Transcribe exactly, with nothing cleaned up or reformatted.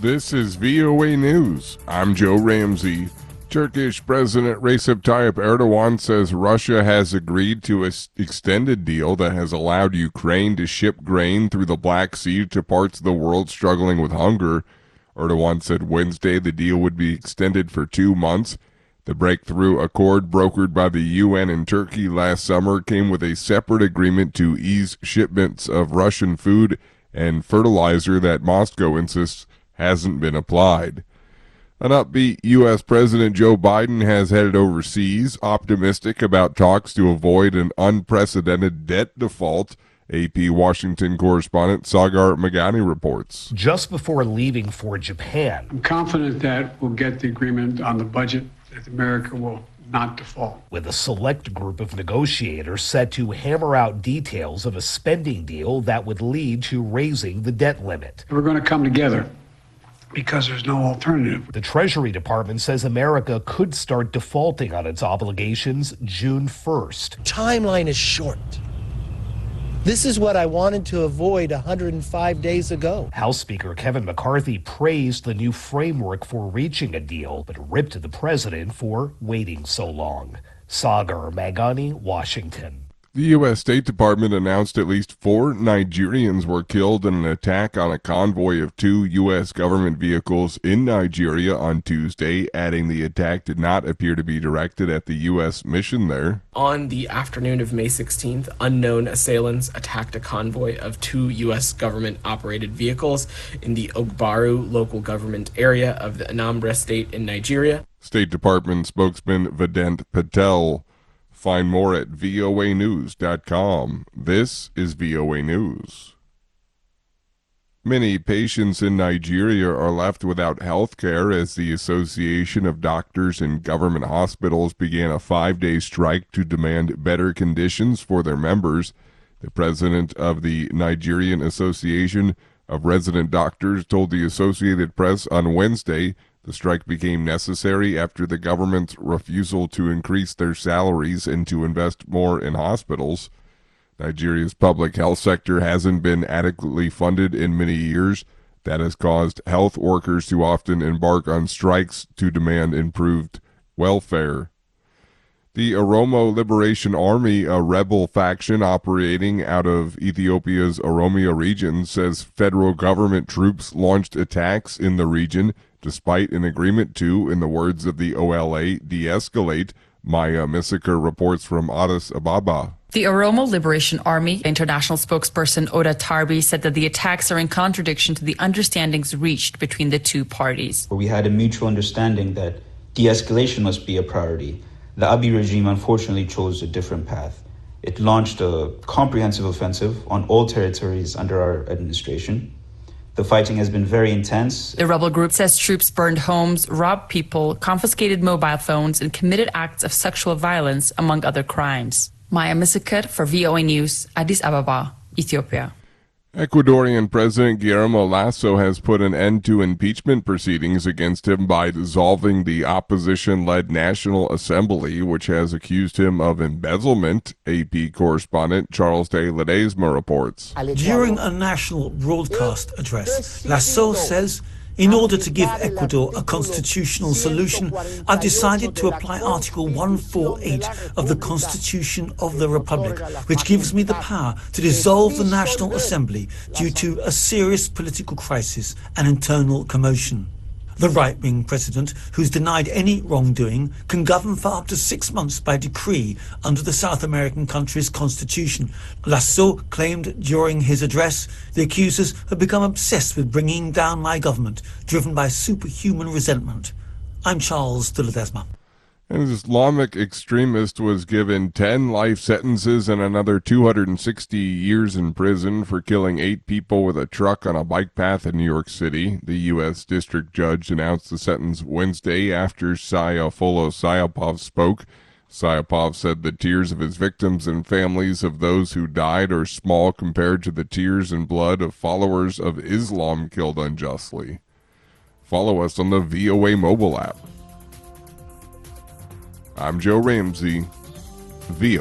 This is V O A News. I'm Joe Ramsey. Turkish President Recep Tayyip Erdogan says Russia has agreed to an extended deal that has allowed Ukraine to ship grain through the Black Sea to parts of the world struggling with hunger. Erdogan said Wednesday the deal would be extended for two months. The breakthrough accord brokered by the U N and Turkey last summer came with a separate agreement to ease shipments of Russian food and fertilizer that Moscow insists hasn't been applied. An upbeat U S President Joe Biden has headed overseas, optimistic about talks to avoid an unprecedented debt default. A P Washington correspondent Sagar Meghani reports. Just before leaving for Japan, I'm confident that we'll get the agreement on the budget, that America will not default. With a select group of negotiators set to hammer out details of a spending deal that would lead to raising the debt limit. We're going to come together because there's no alternative. The Treasury Department says America could start defaulting on its obligations June first. Timeline is short. This is what I wanted to avoid one hundred five days ago. House Speaker Kevin McCarthy praised the new framework for reaching a deal, but ripped the president for waiting so long. Sagar Meghani, Washington. The U S State Department announced at least four Nigerians were killed in an attack on a convoy of two U S government vehicles in Nigeria on Tuesday, adding the attack did not appear to be directed at the U S mission there. On the afternoon of May sixteenth, unknown assailants attacked a convoy of two U S government-operated vehicles in the Ogbaru local government area of the Anambra state in Nigeria. State Department spokesman Vedant Patel. Find more at V O A news dot com. This is V O A News. Many patients in Nigeria are left without health care as the Association of Doctors in Government Hospitals began a five-day strike to demand better conditions for their members. The president of the Nigerian Association of Resident Doctors told the Associated Press on Wednesday the strike became necessary after the government's refusal to increase their salaries and to invest more in hospitals. Nigeria's public health sector hasn't been adequately funded in many years. That has caused health workers to often embark on strikes to demand improved welfare. The Oromo Liberation Army, a rebel faction operating out of Ethiopia's Oromia region, says federal government troops launched attacks in the region despite an agreement to, in the words of the O L A, de-escalate. Maya Misika reports from Addis Ababa. The Oromo Liberation Army international spokesperson Oda Tarbi said that the attacks are in contradiction to the understandings reached between the two parties. We had a mutual understanding that de-escalation must be a priority. The Abiy regime unfortunately chose a different path. It launched a comprehensive offensive on all territories under our administration. The fighting has been very intense. The rebel group says troops burned homes, robbed people, confiscated mobile phones, and committed acts of sexual violence, among other crimes. Maya Misika for V O A News, Addis Ababa, Ethiopia. Ecuadorian President Guillermo Lasso has put an end to impeachment proceedings against him by dissolving the opposition-led National Assembly, which has accused him of embezzlement. A P correspondent Charles de Ledesma reports. During a national broadcast address, Lasso says, in order to give Ecuador a constitutional solution, I've decided to apply Article one forty-eight of the Constitution of the Republic, which gives me the power to dissolve the National Assembly due to a serious political crisis and internal commotion. The right-wing president, who's denied any wrongdoing, can govern for up to six months by decree under the South American country's constitution. Lasso claimed during his address, the accusers have become obsessed with bringing down my government, driven by superhuman resentment. I'm Charles de Ledesma. An Islamic extremist was given ten life sentences and another two hundred sixty years in prison for killing eight people with a truck on a bike path in New York City. The U S district judge announced the sentence Wednesday after Sayafullo Sayapov spoke. Sayapov said the tears of his victims and families of those who died are small compared to the tears and blood of followers of Islam killed unjustly. Follow us on the V O A mobile app. I'm Joe Ramsey, V O A.